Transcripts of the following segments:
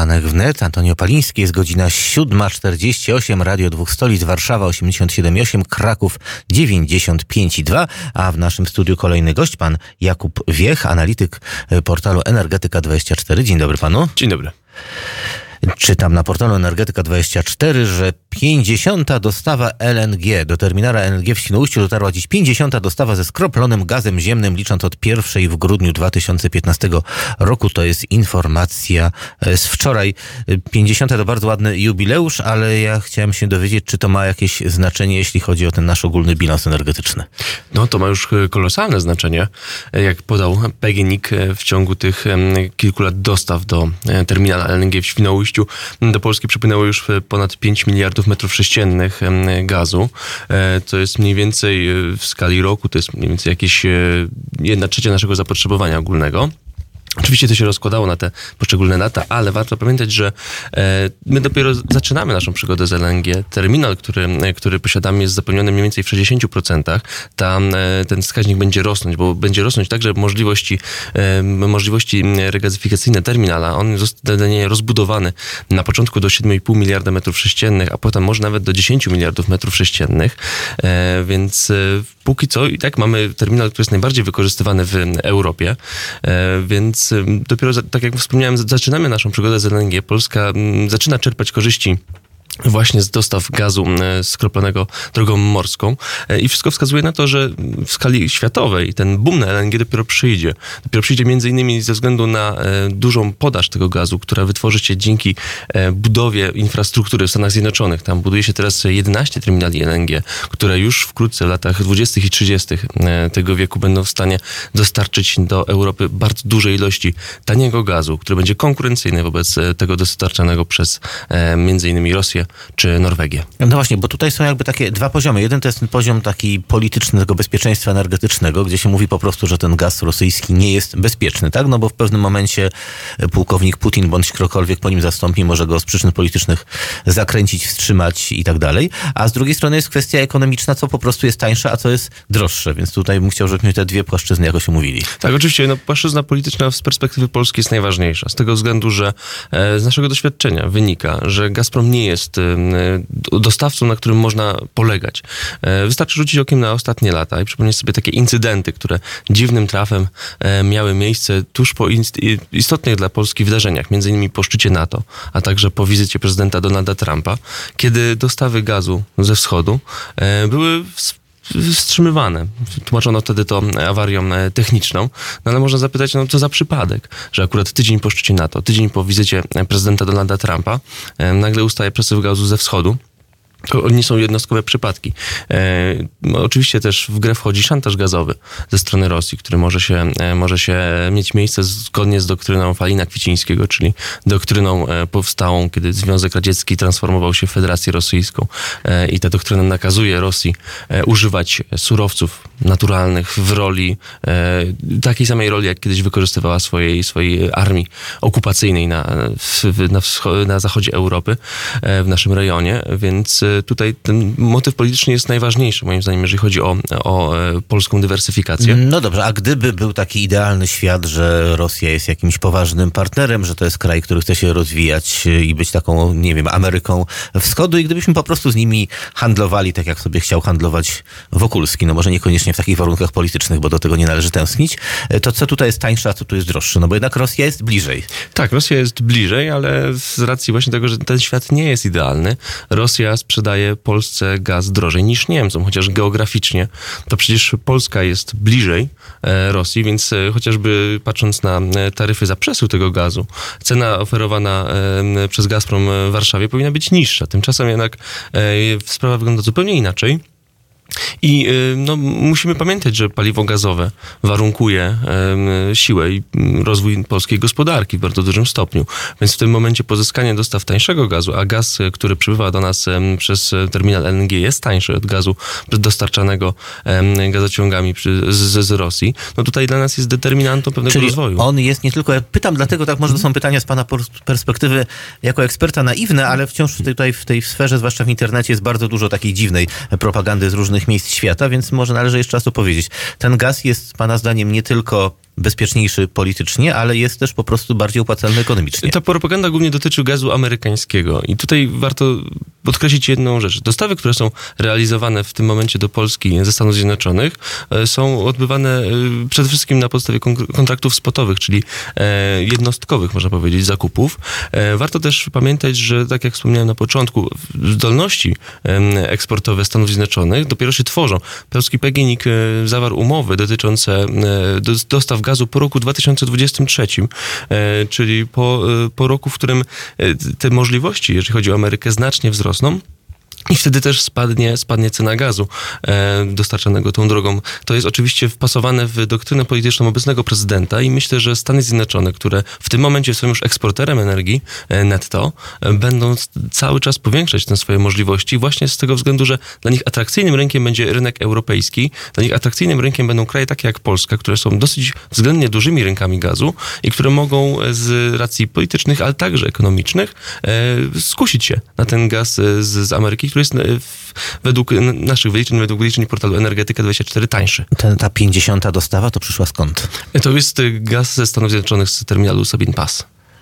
Poranek wnet. Antonio Paliński, jest godzina 7:48. Radio Dwóch Stolic, Warszawa 87,8, Kraków 95,2. A w naszym studiu kolejny gość, pan Jakub Wiech, analityk portalu Energetyka24. Dzień dobry panu. Dzień dobry. Czytam na portalu Energetyka24, że 50. dostawa LNG do terminala LNG w Świnoujściu dotarła dziś 50. dostawa ze skroplonym gazem ziemnym, licząc od pierwszej w grudniu 2015 roku. To jest informacja z wczoraj. 50. to bardzo ładny jubileusz, ale ja chciałem się dowiedzieć, czy to ma jakieś znaczenie, jeśli chodzi o ten nasz ogólny bilans energetyczny. No to ma już kolosalne znaczenie. Jak podał PGNiG, w ciągu tych kilku lat dostaw do terminala LNG w Świnoujściu do Polski przypłynęło już ponad 5 miliardów metrów sześciennych gazu. To jest mniej więcej w skali roku, to jest mniej więcej jakieś 1/3 naszego zapotrzebowania ogólnego. Oczywiście to się rozkładało na te poszczególne lata, ale warto pamiętać, że my dopiero zaczynamy naszą przygodę z LNG. Terminal, który posiadamy, jest zapełniony mniej więcej w 60%. Tam ten wskaźnik będzie rosnąć, bo będzie rosnąć także możliwości regazyfikacyjne terminala. On zostanie rozbudowany na początku do 7,5 miliarda metrów sześciennych, a potem może nawet do 10 miliardów metrów sześciennych. Więc póki co i tak mamy terminal, który jest najbardziej wykorzystywany w Europie. Więc dopiero, tak jak wspomniałem, zaczynamy naszą przygodę z LNG. Polska zaczyna czerpać korzyści właśnie z dostaw gazu skroplonego drogą morską i wszystko wskazuje na to, że w skali światowej ten boom na LNG dopiero przyjdzie. Dopiero przyjdzie między innymi ze względu na dużą podaż tego gazu, która wytworzy się dzięki budowie infrastruktury w Stanach Zjednoczonych. Tam buduje się teraz 11 terminali LNG, które już wkrótce w latach 20. i 30. tego wieku będą w stanie dostarczyć do Europy bardzo duże ilości taniego gazu, który będzie konkurencyjny wobec tego dostarczanego przez między innymi Rosję czy Norwegię. No właśnie, bo tutaj są jakby takie dwa poziomy. Jeden to jest ten poziom taki polityczny, tego bezpieczeństwa energetycznego, gdzie się mówi po prostu, że ten gaz rosyjski nie jest bezpieczny, tak? No bo w pewnym momencie pułkownik Putin bądź ktokolwiek po nim zastąpi może go z przyczyn politycznych zakręcić, wstrzymać i tak dalej. A z drugiej strony jest kwestia ekonomiczna, co po prostu jest tańsze, a co jest droższe. Więc tutaj bym chciał, żebyśmy te dwie płaszczyzny jakoś omówili. Tak, oczywiście. Płaszczyzna polityczna z perspektywy Polski jest najważniejsza. Z tego względu, że z naszego doświadczenia wynika, że Gazprom nie jest dostawcą, na którym można polegać. Wystarczy rzucić okiem na ostatnie lata i przypomnieć sobie takie incydenty, które dziwnym trafem miały miejsce tuż po istotnych dla Polski wydarzeniach, między innymi po szczycie NATO, a także po wizycie prezydenta Donalda Trumpa, kiedy dostawy gazu ze wschodu były wstrzymywane. Tłumaczono wtedy to awarią techniczną, no ale można zapytać, no co za przypadek, że akurat tydzień po szczycie NATO, tydzień po wizycie prezydenta Donalda Trumpa nagle ustaje przepływ gazu ze wschodu. To nie są jednostkowe przypadki. Oczywiście też w grę wchodzi szantaż gazowy ze strony Rosji, który może się mieć miejsce zgodnie z doktryną Falina-Kwicińskiego, czyli doktryną powstałą, kiedy Związek Radziecki transformował się w Federację Rosyjską i ta doktryna nakazuje Rosji używać surowców naturalnych w roli, takiej samej roli, jak kiedyś wykorzystywała swojej armii okupacyjnej na zachodzie Europy, w naszym rejonie, więc tutaj ten motyw polityczny jest najważniejszy, moim zdaniem, jeżeli chodzi o polską dywersyfikację. No dobrze, a gdyby był taki idealny świat, że Rosja jest jakimś poważnym partnerem, że to jest kraj, który chce się rozwijać i być taką, nie wiem, Ameryką Wschodu i gdybyśmy po prostu z nimi handlowali tak, jak sobie chciał handlować Wokulski, no może niekoniecznie w takich warunkach politycznych, bo do tego nie należy tęsknić, to co tutaj jest tańsze, a co tu jest droższe? No bo jednak Rosja jest bliżej. Tak, Rosja jest bliżej, ale z racji właśnie tego, że ten świat nie jest idealny, Rosja sprzedaje Polsce gaz drożej niż Niemcom, chociaż geograficznie to przecież Polska jest bliżej Rosji, więc chociażby patrząc na taryfy za przesył tego gazu, cena oferowana przez Gazprom w Warszawie powinna być niższa. Tymczasem jednak sprawa wygląda zupełnie inaczej. I musimy pamiętać, że paliwo gazowe warunkuje siłę i rozwój polskiej gospodarki w bardzo dużym stopniu. Więc w tym momencie pozyskanie dostaw tańszego gazu, a gaz, który przybywa do nas przez terminal LNG jest tańszy od gazu dostarczanego gazociągami z Rosji, no tutaj dla nas jest determinantą pewnego rozwoju. On jest nie tylko, ja pytam dlatego, tak może to są pytania z pana perspektywy jako eksperta naiwne, ale wciąż tutaj w tej sferze, zwłaszcza w internecie, jest bardzo dużo takiej dziwnej propagandy z różnych różnych miejsc świata, więc może należy jeszcze raz to powiedzieć. Ten gaz jest pana zdaniem nie tylko bezpieczniejszy politycznie, ale jest też po prostu bardziej opłacalny ekonomicznie. Ta propaganda głównie dotyczy gazu amerykańskiego i tutaj warto podkreślić jedną rzecz. Dostawy, które są realizowane w tym momencie do Polski ze Stanów Zjednoczonych, są odbywane przede wszystkim na podstawie kontraktów spotowych, czyli jednostkowych, można powiedzieć, zakupów. Warto też pamiętać, że tak jak wspomniałem na początku, zdolności eksportowe Stanów Zjednoczonych dopiero się tworzą. Polski PGNiG zawarł umowy dotyczące dostaw gazu po roku 2023, czyli po roku, w którym te możliwości, jeżeli chodzi o Amerykę, znacznie wzrosną. I wtedy też spadnie cena gazu dostarczanego tą drogą. To jest oczywiście wpasowane w doktrynę polityczną obecnego prezydenta i myślę, że Stany Zjednoczone, które w tym momencie są już eksporterem energii netto, będą cały czas powiększać te swoje możliwości właśnie z tego względu, że dla nich atrakcyjnym rynkiem będzie rynek europejski, dla nich atrakcyjnym rynkiem będą kraje takie jak Polska, które są dosyć względnie dużymi rynkami gazu i które mogą z racji politycznych, ale także ekonomicznych skusić się na ten gaz z Ameryki, który jest według naszych wyliczeń, według wyliczeń portalu Energetyka24 tańszy. Ta 50. dostawa to przyszła skąd? To jest gaz ze Stanów Zjednoczonych z terminalu Sabine Pass.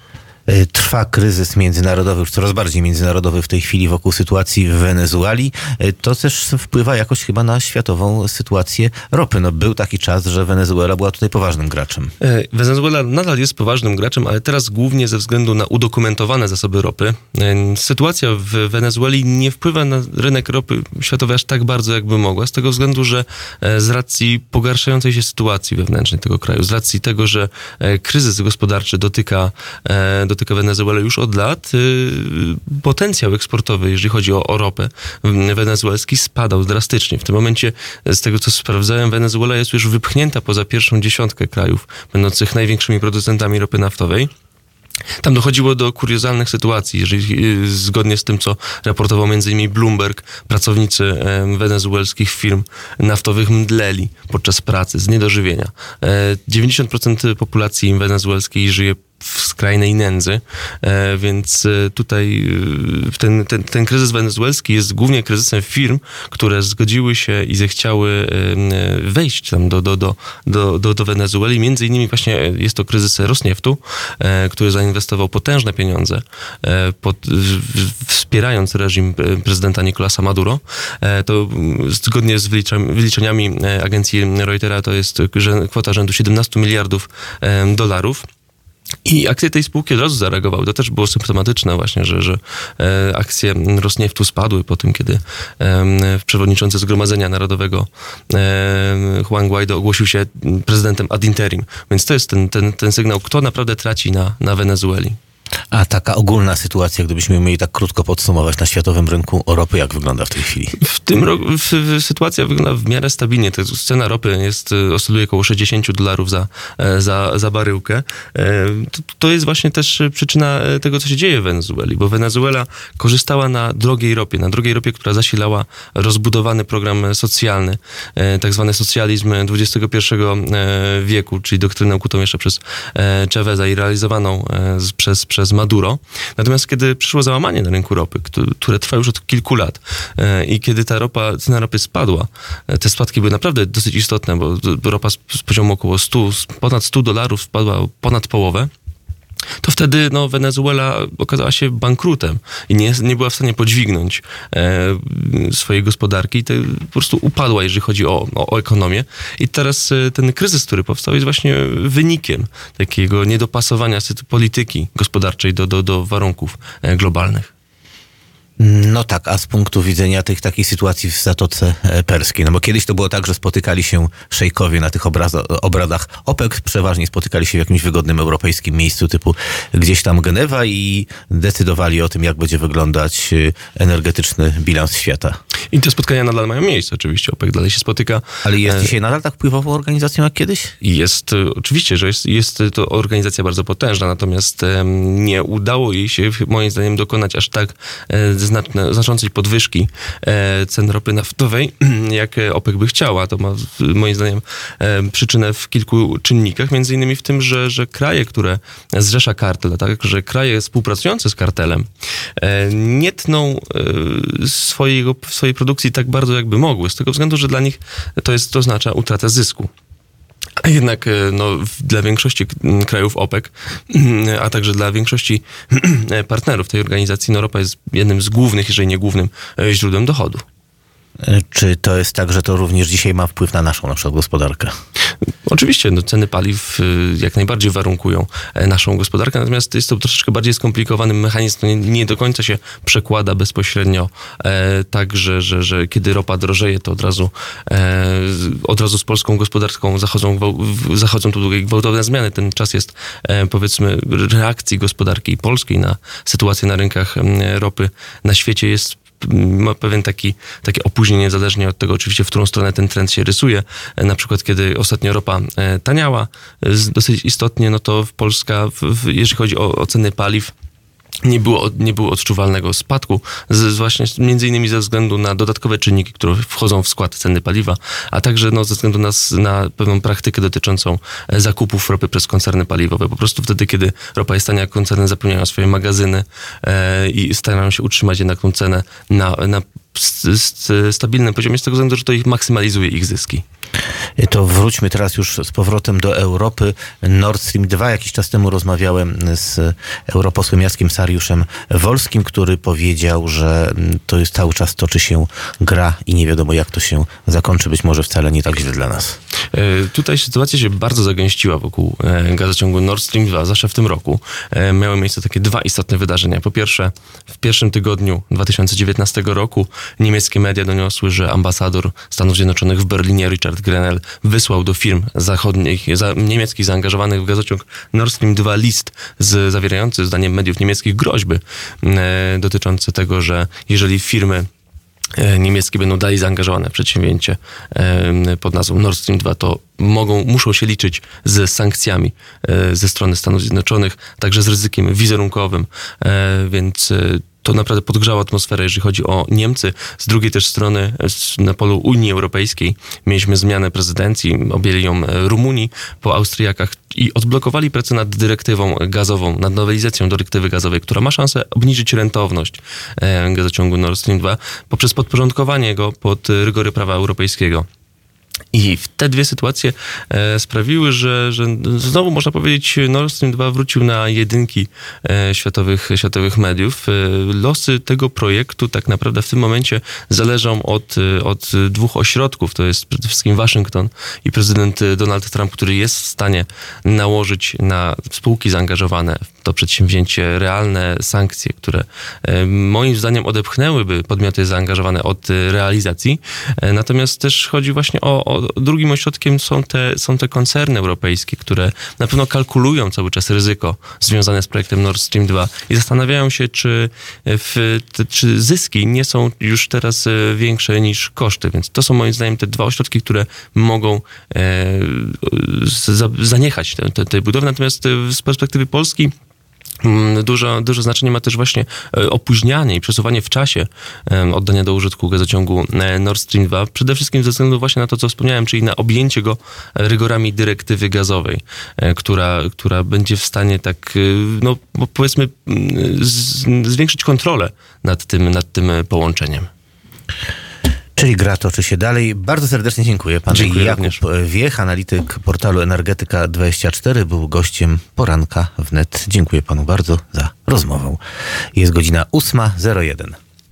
Trwa kryzys międzynarodowy, coraz bardziej międzynarodowy w tej chwili wokół sytuacji w Wenezueli. To też wpływa jakoś chyba na światową sytuację ropy. No, był taki czas, że Wenezuela była tutaj poważnym graczem. Wenezuela nadal jest poważnym graczem, ale teraz głównie ze względu na udokumentowane zasoby ropy. Sytuacja w Wenezueli nie wpływa na rynek ropy światowej aż tak bardzo, jakby mogła, z tego względu, że z racji pogarszającej się sytuacji wewnętrznej tego kraju, z racji tego, że kryzys gospodarczy dotyka Wenezuelę już od lat, potencjał eksportowy, jeżeli chodzi o ropę wenezuelski, spadał drastycznie. W tym momencie, z tego co sprawdzałem, Wenezuela jest już wypchnięta poza pierwszą dziesiątkę krajów będących największymi producentami ropy naftowej. Tam dochodziło do kuriozalnych sytuacji, jeżeli zgodnie z tym, co raportował m.in. Bloomberg, pracownicy wenezuelskich firm naftowych mdleli podczas pracy z niedożywienia. 90% populacji wenezuelskiej żyje w skrajnej nędzy, więc tutaj ten kryzys wenezuelski jest głównie kryzysem firm, które zgodziły się i zechciały wejść tam do Wenezueli. Między innymi właśnie jest to kryzys Rosnieftu, który zainwestował potężne pieniądze, wspierając reżim prezydenta Nicolasa Maduro. To zgodnie z wyliczeniami agencji Reutera to jest kwota rzędu 17 miliardów dolarów. I akcje tej spółki od razu zareagowały. To też było symptomatyczne właśnie, że akcje Rosnieftu spadły po tym, kiedy przewodniczący Zgromadzenia Narodowego Juan Guaido ogłosił się prezydentem ad interim. Więc to jest ten sygnał, kto naprawdę traci na Wenezueli. A taka ogólna sytuacja, gdybyśmy mieli tak krótko podsumować na światowym rynku ropy, jak wygląda w tej chwili? W tym roku sytuacja wygląda w miarę stabilnie. Cena ropy oscyluje około $60 za baryłkę. To jest właśnie też przyczyna tego, co się dzieje w Wenezueli, bo Wenezuela korzystała na drogiej ropie, która zasilała rozbudowany program socjalny, tak zwany socjalizm XXI wieku, czyli doktrynę ukutą jeszcze przez Chaveza i realizowaną przez Maduro. Natomiast kiedy przyszło załamanie na rynku ropy, które trwa już od kilku lat i kiedy cena ropy spadła, te spadki były naprawdę dosyć istotne, bo ropa z poziomu około ponad $100 spadła o ponad połowę, to wtedy Wenezuela okazała się bankrutem i nie była w stanie podźwignąć swojej gospodarki. Po prostu upadła, jeżeli chodzi o ekonomię. I teraz ten kryzys, który powstał, jest właśnie wynikiem takiego niedopasowania polityki gospodarczej do warunków globalnych. No tak, a z punktu widzenia takiej sytuacji w Zatoce Perskiej, no bo kiedyś to było tak, że spotykali się szejkowie na tych obradach OPEC, przeważnie spotykali się w jakimś wygodnym europejskim miejscu typu gdzieś tam Genewa i decydowali o tym, jak będzie wyglądać energetyczny bilans świata. I te spotkania nadal mają miejsce, oczywiście. OPEC dalej się spotyka. Ale jest dzisiaj nadal tak wpływową organizacją jak kiedyś? Jest, oczywiście, że jest to organizacja bardzo potężna, natomiast nie udało jej się, moim zdaniem, dokonać aż tak znaczącej podwyżki cen ropy naftowej, jak OPEC by chciała. To ma, moim zdaniem, przyczynę w kilku czynnikach, między innymi w tym, że kraje, które zrzesza kartel, tak, że kraje współpracujące z kartelem nie tną swojej produkcji tak bardzo, jakby mogły, z tego względu, że dla nich to oznacza utratę zysku. A jednak dla większości krajów OPEC, a także dla większości partnerów tej organizacji, ropa jest jednym z głównych, jeżeli nie głównym źródłem dochodu. Czy to jest tak, że to również dzisiaj ma wpływ na naszą na przykład gospodarkę? Oczywiście, ceny paliw jak najbardziej warunkują naszą gospodarkę, natomiast jest to troszeczkę bardziej skomplikowany mechanizm, to nie do końca się przekłada bezpośrednio tak, że kiedy ropa drożeje, to od razu z polską gospodarką zachodzą tu gwałtowne zmiany. Ten czas jest, powiedzmy, reakcji gospodarki polskiej na sytuację na rynkach ropy na świecie jest ma pewien takie opóźnienie, niezależnie od tego oczywiście, w którą stronę ten trend się rysuje. Na przykład, kiedy ostatnio ropa taniała dosyć istotnie, to Polska, jeżeli chodzi o ceny paliw, nie było odczuwalnego spadku, właśnie między innymi ze względu na dodatkowe czynniki, które wchodzą w skład ceny paliwa, a także ze względu na pewną praktykę dotyczącą zakupów ropy przez koncerny paliwowe. Po prostu wtedy, kiedy ropa jest tania, koncerny zapełniają swoje magazyny i starają się utrzymać jednak tą cenę na stabilnym poziomie, z tego względu, że to ich maksymalizuje ich zyski. To wróćmy teraz już z powrotem do Europy. Nord Stream 2. Jakiś czas temu rozmawiałem z europosłem Jackiem Sariuszem-Wolskim, który powiedział, że to jest cały czas toczy się gra i nie wiadomo, jak to się zakończy. Być może wcale nie tak źle dla nas. Tutaj sytuacja się bardzo zagęściła wokół gazociągu Nord Stream 2, zwłaszcza w tym roku. Miały miejsce takie dwa istotne wydarzenia. Po pierwsze, w pierwszym tygodniu 2019 roku niemieckie media doniosły, że ambasador Stanów Zjednoczonych w Berlinie Richard Grenell wysłał do firm zachodnich, niemieckich zaangażowanych w gazociąg Nord Stream 2 list zawierający, zdaniem mediów niemieckich, groźby dotyczące tego, że jeżeli firmy niemieckie będą dalej zaangażowane w przedsięwzięcie pod nazwą Nord Stream 2, to muszą się liczyć z sankcjami ze strony Stanów Zjednoczonych, także z ryzykiem wizerunkowym, więc to naprawdę podgrzało atmosferę, jeżeli chodzi o Niemcy. Z drugiej też strony, na polu Unii Europejskiej, mieliśmy zmianę prezydencji, objęli ją Rumunii po Austriakach i odblokowali pracę nad dyrektywą gazową, nad nowelizacją dyrektywy gazowej, która ma szansę obniżyć rentowność gazociągu Nord Stream 2 poprzez podporządkowanie go pod rygory prawa europejskiego. I te dwie sytuacje sprawiły, że znowu można powiedzieć, Nord Stream 2 wrócił na jedynki światowych mediów. Losy tego projektu tak naprawdę w tym momencie zależą od dwóch ośrodków. To jest przede wszystkim Waszyngton i prezydent Donald Trump, który jest w stanie nałożyć na spółki zaangażowane w to przedsięwzięcie realne sankcje, które moim zdaniem odepchnęłyby podmioty zaangażowane od realizacji. Natomiast też chodzi właśnie o drugim ośrodkiem są te koncerny europejskie, które na pewno kalkulują cały czas ryzyko związane z projektem Nord Stream 2 i zastanawiają się, czy zyski nie są już teraz większe niż koszty. Więc to są moim zdaniem te dwa ośrodki, które mogą zaniechać tej budowy. Natomiast z perspektywy Polski duże znaczenie ma też właśnie opóźnianie i przesuwanie w czasie oddania do użytku gazociągu Nord Stream 2. Przede wszystkim ze względu właśnie na to, co wspomniałem, czyli na objęcie go rygorami dyrektywy gazowej, która będzie w stanie powiedzmy zwiększyć kontrolę nad tym połączeniem. Czyli gra toczy się dalej. Bardzo serdecznie dziękuję. Pan Jakub Wiech, analityk portalu Energetyka24, był gościem poranka wnet. Dziękuję panu bardzo za rozmowę. Jest godzina 8:01.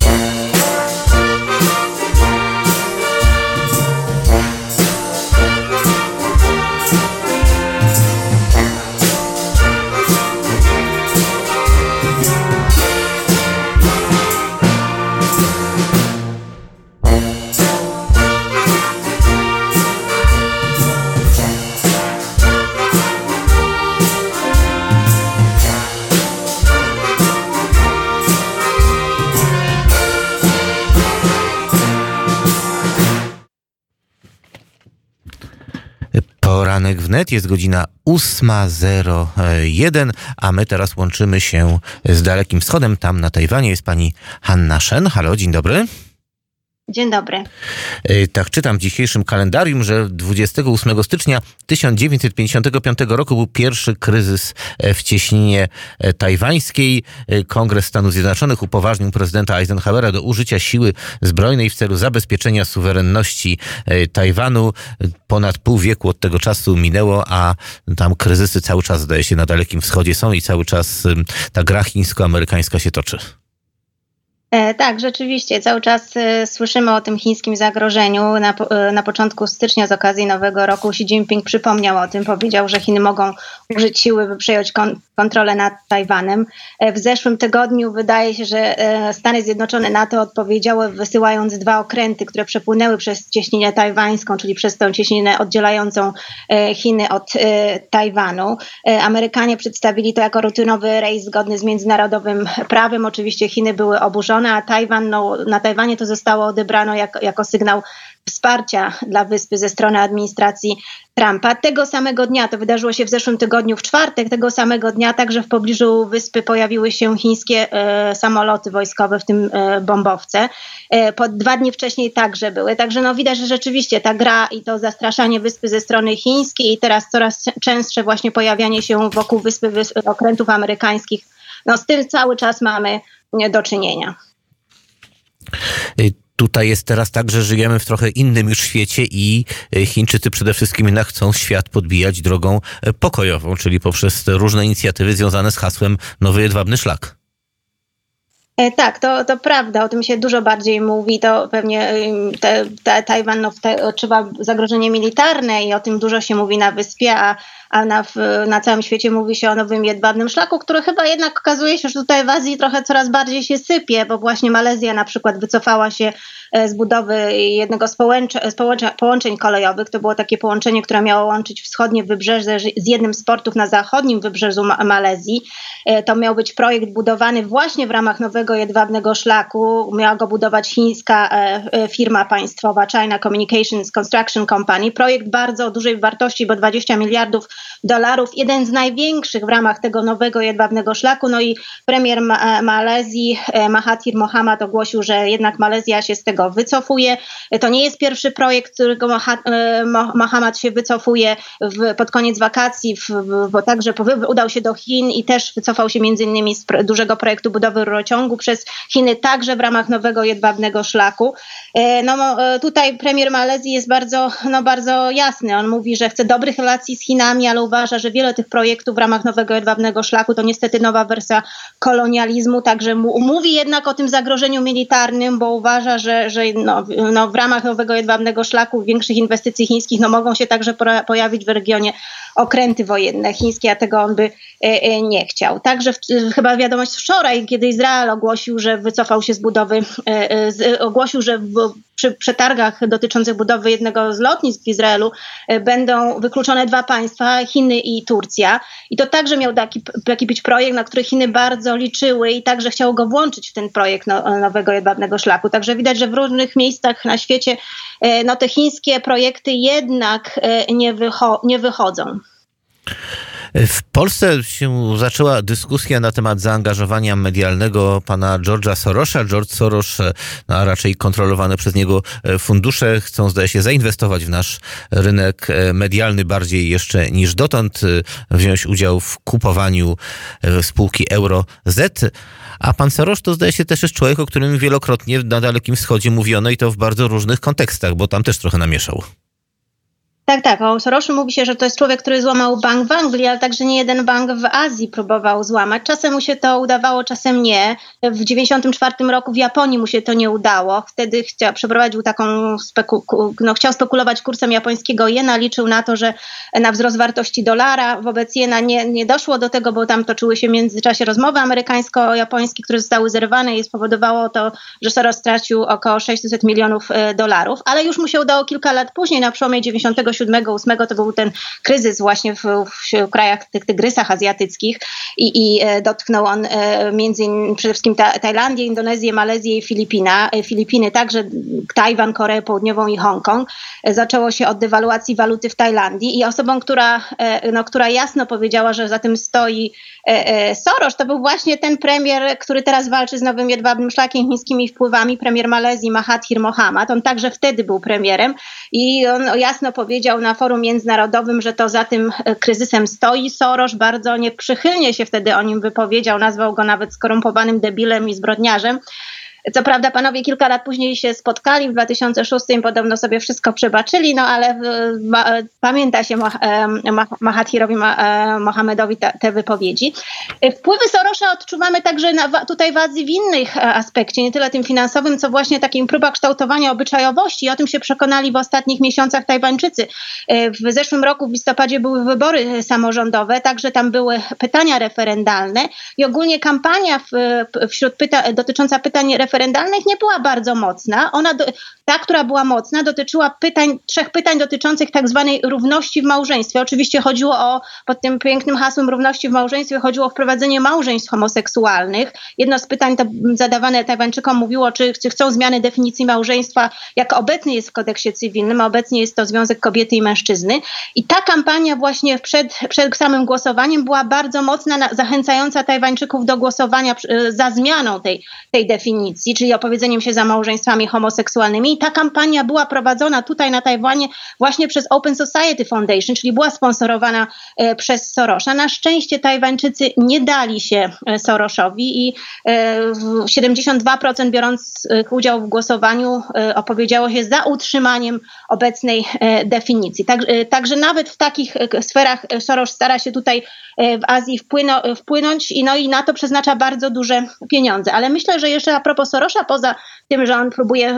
Poranek wnet, jest godzina 8:01, a my teraz łączymy się z Dalekim Wschodem. Tam na Tajwanie jest pani Hanna Shen. Halo, dzień dobry. Dzień dobry. Tak czytam w dzisiejszym kalendarium, że 28 stycznia 1955 roku był pierwszy kryzys w cieśninie tajwańskiej. Kongres Stanów Zjednoczonych upoważnił prezydenta Eisenhowera do użycia siły zbrojnej w celu zabezpieczenia suwerenności Tajwanu. Ponad pół wieku od tego czasu minęło, a tam kryzysy cały czas, zdaje się, na Dalekim Wschodzie są i cały czas ta gra chińsko-amerykańska się toczy. Tak, rzeczywiście. Cały czas słyszymy o tym chińskim zagrożeniu. Na początku stycznia z okazji Nowego Roku Xi Jinping przypomniał o tym. Powiedział, że Chiny mogą użyć siły, by przejąć kontrolę nad Tajwanem. W zeszłym tygodniu wydaje się, że Stany Zjednoczone NATO odpowiedziały, wysyłając 2 okręty, które przepłynęły przez cieśninę tajwańską, czyli przez tę cieśninę oddzielającą Chiny od Tajwanu. Amerykanie przedstawili to jako rutynowy rejs zgodny z międzynarodowym prawem. Oczywiście Chiny były oburzone, a Tajwan, na Tajwanie to zostało odebrano jako sygnał wsparcia dla wyspy ze strony administracji Trumpa. Tego samego dnia, to wydarzyło się w zeszłym tygodniu w czwartek, tego samego dnia także w pobliżu wyspy pojawiły się chińskie samoloty wojskowe, w tym bombowce. 2 dni wcześniej także były. Także widać, że rzeczywiście ta gra i to zastraszanie wyspy ze strony chińskiej i teraz coraz częstsze właśnie pojawianie się wokół wyspy okrętów amerykańskich, z tym cały czas mamy do czynienia. Tutaj jest teraz tak, że żyjemy w trochę innym już świecie i Chińczycy przede wszystkim jednak chcą świat podbijać drogą pokojową, czyli poprzez różne inicjatywy związane z hasłem Nowy Jedwabny Szlak. Tak, to prawda, o tym się dużo bardziej mówi, to pewnie Tajwan odczuwa zagrożenie militarne i o tym dużo się mówi na wyspie, a na całym świecie mówi się o Nowym Jedwabnym Szlaku, który chyba jednak okazuje się, że tutaj w Azji trochę coraz bardziej się sypie, bo właśnie Malezja na przykład wycofała się z budowy jednego z połączeń kolejowych. To było takie połączenie, które miało łączyć wschodnie wybrzeże z jednym z portów na zachodnim wybrzeżu Malezji. To miał być projekt budowany właśnie w ramach Nowego Jedwabnego Szlaku. Miała go budować chińska firma państwowa China Communications Construction Company. Projekt bardzo dużej wartości, bo $20 miliardów, jeden z największych w ramach tego Nowego Jedwabnego Szlaku. I premier Malezji Mahathir Mohamad ogłosił, że jednak Malezja się z tego wycofuje. To nie jest pierwszy projekt, którego Mohamad się wycofuje pod koniec wakacji, bo także udał się do Chin i też wycofał się między innymi z dużego projektu budowy rurociągu przez Chiny, także w ramach Nowego Jedwabnego Szlaku. Tutaj premier Malezji jest bardzo jasny. On mówi, że chce dobrych relacji z Chinami, ale uważa, że wiele tych projektów w ramach Nowego Jedwabnego Szlaku to niestety nowa wersja kolonializmu, także mówi jednak o tym zagrożeniu militarnym, bo uważa, że w ramach Nowego Jedwabnego Szlaku większych inwestycji chińskich mogą się także pojawić w regionie okręty wojenne chińskie, a tego on by nie chciał. Także chyba wiadomość wczoraj, kiedy Izrael ogłosił, że wycofał się z budowy, ogłosił, że przy przetargach dotyczących budowy jednego z lotnisk w Izraelu będą wykluczone 2 państwa, Chiny i Turcja. I to także miał taki być projekt, na który Chiny bardzo liczyły i także chciało go włączyć w ten projekt Nowego Jedwabnego Szlaku. Także widać, że w różnych miejscach na świecie te chińskie projekty jednak nie wychodzą. W Polsce się zaczęła dyskusja na temat zaangażowania medialnego pana George'a Sorosa. George Soros, a raczej kontrolowane przez niego fundusze, chcą, zdaje się, zainwestować w nasz rynek medialny bardziej jeszcze niż dotąd, wziąć udział w kupowaniu spółki EuroZ. A pan Soros to, zdaje się, też jest człowiek, o którym wielokrotnie na Dalekim Wschodzie mówiono i to w bardzo różnych kontekstach, bo tam też trochę namieszał. Tak. O Sorosie mówi się, że to jest człowiek, który złamał bank w Anglii, ale także nie jeden bank w Azji próbował złamać. Czasem mu się to udawało, czasem nie. W 1994 roku w Japonii mu się to nie udało. Wtedy przeprowadził chciał spekulować kursem japońskiego jena, liczył na to, że na wzrost wartości dolara. Wobec jena nie doszło do tego, bo tam toczyły się w międzyczasie rozmowy amerykańsko-japońskie, które zostały zerwane i spowodowało to, że Soros stracił około $600 milionów. Ale już mu się udało kilka lat później, na przełomie 97 2007-2008 to był ten kryzys właśnie w krajach, tych tygrysach azjatyckich i dotknął on przede wszystkim Tajlandię, Indonezję, Malezję i Filipiny, także Tajwan, Koreę Południową i Hongkong. Zaczęło się od dewaluacji waluty w Tajlandii i osobą, która jasno powiedziała, że za tym stoi Soros, to był właśnie ten premier, który teraz walczy z nowym jedwabnym szlakiem, chińskimi wpływami, premier Malezji Mahathir Mohamad. On także wtedy był premierem i on jasno powiedział na forum międzynarodowym, że to za tym kryzysem stoi Soros. Bardzo nieprzychylnie się wtedy o nim wypowiedział, nazwał go nawet skorumpowanym debilem i zbrodniarzem. Co prawda panowie kilka lat później się spotkali, w 2006 podobno sobie wszystko przebaczyli, ale pamięta się Mahathirowi Mohamedowi te wypowiedzi. Wpływy Sorosa odczuwamy także tutaj w Azji w innych aspekcie, nie tyle tym finansowym, co właśnie takim próba kształtowania obyczajowości. I o tym się przekonali w ostatnich miesiącach Tajwańczycy. W zeszłym roku w listopadzie były wybory samorządowe, także tam były pytania referendalne i ogólnie kampania dotycząca pytań referendalnych nie była bardzo mocna. Ta, która była mocna, dotyczyła trzech pytań dotyczących tak zwanej równości w małżeństwie. Oczywiście chodziło pod tym pięknym hasłem równości w małżeństwie chodziło o wprowadzenie małżeństw homoseksualnych. Jedno z pytań to zadawane Tajwańczykom mówiło, czy chcą zmiany definicji małżeństwa, jak obecnie jest w kodeksie cywilnym. Obecnie jest to związek kobiety i mężczyzny. I ta kampania właśnie przed samym głosowaniem była bardzo mocna, zachęcająca Tajwańczyków do głosowania za zmianą tej definicji, czyli opowiedzeniem się za małżeństwami homoseksualnymi. I ta kampania była prowadzona tutaj na Tajwanie właśnie przez Open Society Foundation, czyli była sponsorowana przez Sorosa. Na szczęście Tajwańczycy nie dali się Sorosowi i 72% biorąc udział w głosowaniu opowiedziało się za utrzymaniem obecnej definicji. Także nawet w takich sferach Soros stara się tutaj w Azji wpłynąć i na to przeznacza bardzo duże pieniądze. Ale myślę, że jeszcze a propos Sorosa, poza tym, że on próbuje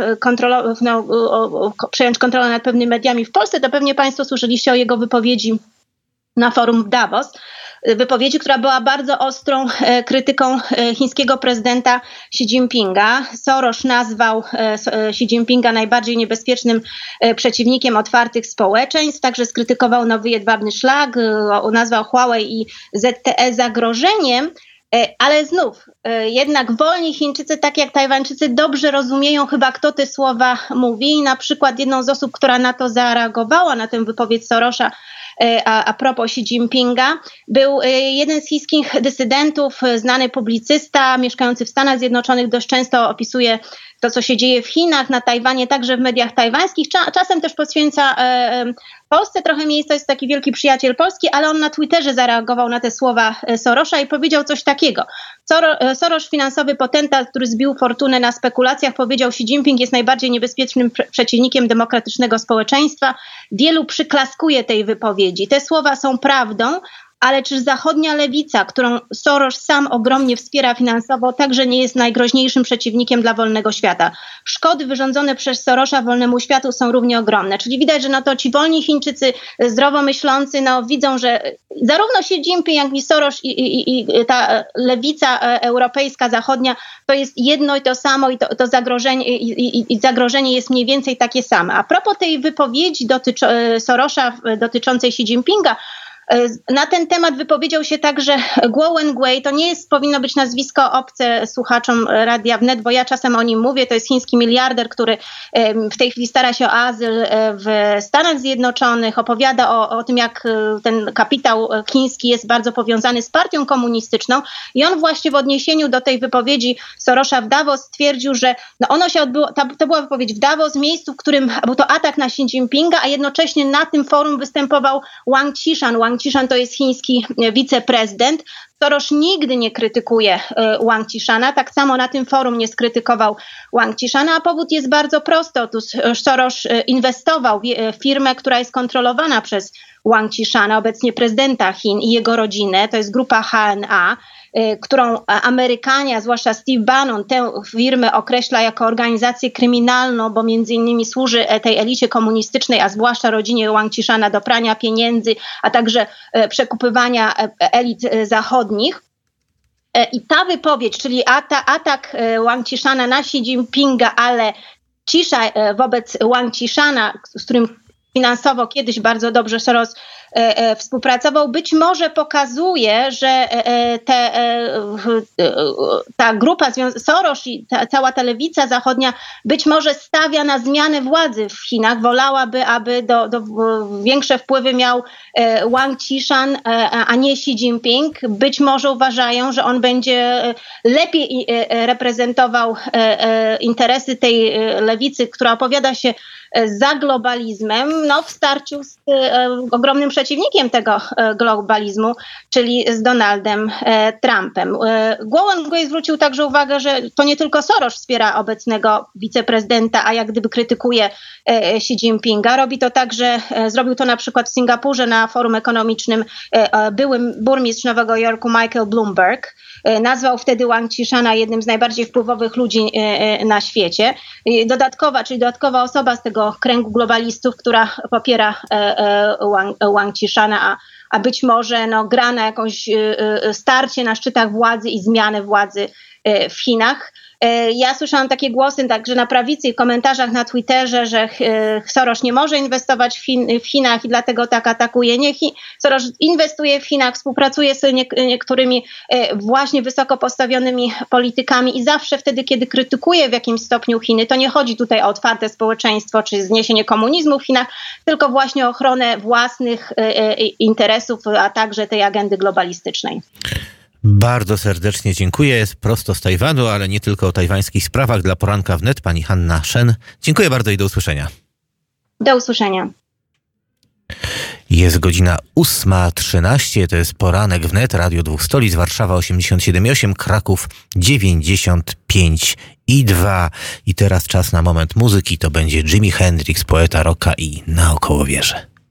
przejąć kontrolę nad pewnymi mediami w Polsce, to pewnie państwo słyszeliście o jego wypowiedzi na forum w Davos. Wypowiedzi, która była bardzo ostrą krytyką chińskiego prezydenta Xi Jinpinga. Soros nazwał Xi Jinpinga najbardziej niebezpiecznym przeciwnikiem otwartych społeczeństw, także skrytykował nowy jedwabny szlak, nazwał Huawei i ZTE zagrożeniem. Ale znów, jednak wolni Chińczycy, tak jak Tajwańczycy, dobrze rozumieją chyba, kto te słowa mówi. I na przykład jedną z osób, która na to zareagowała, na tę wypowiedź Sorosa a propos Xi Jinpinga, był jeden z chińskich dysydentów, znany publicysta, mieszkający w Stanach Zjednoczonych, dość często opisuje to, co się dzieje w Chinach, na Tajwanie, także w mediach tajwańskich. Czasem też poświęca Polsce trochę miejsca, jest taki wielki przyjaciel Polski, ale on na Twitterze zareagował na te słowa Sorosa i powiedział coś takiego. Soros, finansowy potentat, który zbił fortunę na spekulacjach, powiedział: Xi Jinping jest najbardziej niebezpiecznym przeciwnikiem demokratycznego społeczeństwa. Wielu przyklaskuje tej wypowiedzi. Te słowa są prawdą, ale czy zachodnia lewica, którą Soros sam ogromnie wspiera finansowo, także nie jest najgroźniejszym przeciwnikiem dla wolnego świata? Szkody wyrządzone przez Sorosa wolnemu światu są równie ogromne. Czyli widać, że to ci wolni Chińczycy, zdrowo myślący, widzą, że zarówno Xi Jinping, jak i Soros i ta lewica europejska, zachodnia, to jest jedno i to samo i to zagrożenie, i zagrożenie jest mniej więcej takie same. A propos tej wypowiedzi Sorosa dotyczącej Xi Jinpinga, na ten temat wypowiedział się także Guo Wengui. To nie powinno być nazwisko obce słuchaczom Radia Wnet, bo ja czasem o nim mówię. To jest chiński miliarder, który w tej chwili stara się o azyl w Stanach Zjednoczonych. Opowiada o tym, jak ten kapitał chiński jest bardzo powiązany z partią komunistyczną. I on właśnie w odniesieniu do tej wypowiedzi Sorosa w Davos stwierdził, że ono się odbyło, to była wypowiedź w Davos, w miejscu, w którym był to atak na Xi Jinpinga, a jednocześnie na tym forum występował Wang Qishan. Wang Qishan to jest chiński wiceprezydent. Soros nigdy nie krytykuje Wang Qishana, tak samo na tym forum nie skrytykował Wang Qishana, a powód jest bardzo prosty. Otóż Soros inwestował w firmę, która jest kontrolowana przez Wang Qishana, obecnie prezydenta Chin, i jego rodzinę. To jest grupa HNA, którą Amerykanie, a zwłaszcza Steve Bannon, tę firmę określa jako organizację kryminalną, bo między innymi służy tej elicie komunistycznej, a zwłaszcza rodzinie Wang Qishana, do prania pieniędzy, a także przekupywania elit zachodnich. I ta wypowiedź, czyli atak Wang Qishana na Xi Jinpinga, ale cisza wobec Wang Qishana, z którym finansowo kiedyś bardzo dobrze Soros współpracował, być może pokazuje, że ta grupa Soros i cała ta lewica zachodnia być może stawia na zmianę władzy w Chinach, wolałaby, aby większe wpływy miał Wang Qishan, a nie Xi Jinping. Być może uważają, że on będzie lepiej reprezentował interesy tej lewicy, która opowiada się za globalizmem, w starciu z ogromnym przeciwnikiem tego globalizmu, czyli z Donaldem Trumpem. Guo Wengui zwrócił także uwagę, że to nie tylko Soros wspiera obecnego wiceprezydenta, a jak gdyby krytykuje Xi Jinpinga. Zrobił to na przykład w Singapurze na forum ekonomicznym były burmistrz Nowego Jorku Michael Bloomberg. Nazwał wtedy Wang Qishana jednym z najbardziej wpływowych ludzi na świecie. Dodatkowa osoba z tego kręgu globalistów, która popiera Wang Qishana, a być może gra na jakąś starcie na szczytach władzy i zmianę władzy w Chinach. Ja słyszałam takie głosy także na prawicy i w komentarzach na Twitterze, że Soros nie może inwestować w Chinach i dlatego tak atakuje. Soros inwestuje w Chinach, współpracuje z niektórymi właśnie wysoko postawionymi politykami i zawsze wtedy, kiedy krytykuje w jakimś stopniu Chiny, to nie chodzi tutaj o otwarte społeczeństwo czy zniesienie komunizmu w Chinach, tylko właśnie o ochronę własnych interesów, a także tej agendy globalistycznej. Bardzo serdecznie dziękuję. Jest prosto z Tajwanu, ale nie tylko o tajwańskich sprawach. Dla Poranka Wnet pani Hanna Shen. Dziękuję bardzo i do usłyszenia. Do usłyszenia. Jest godzina 8:13. To jest Poranek Wnet, Radio Dwóch Stolic, Warszawa 87,8, Kraków 95,2. I teraz czas na moment muzyki. To będzie Jimi Hendrix, poeta rocka i Naokoło wieży.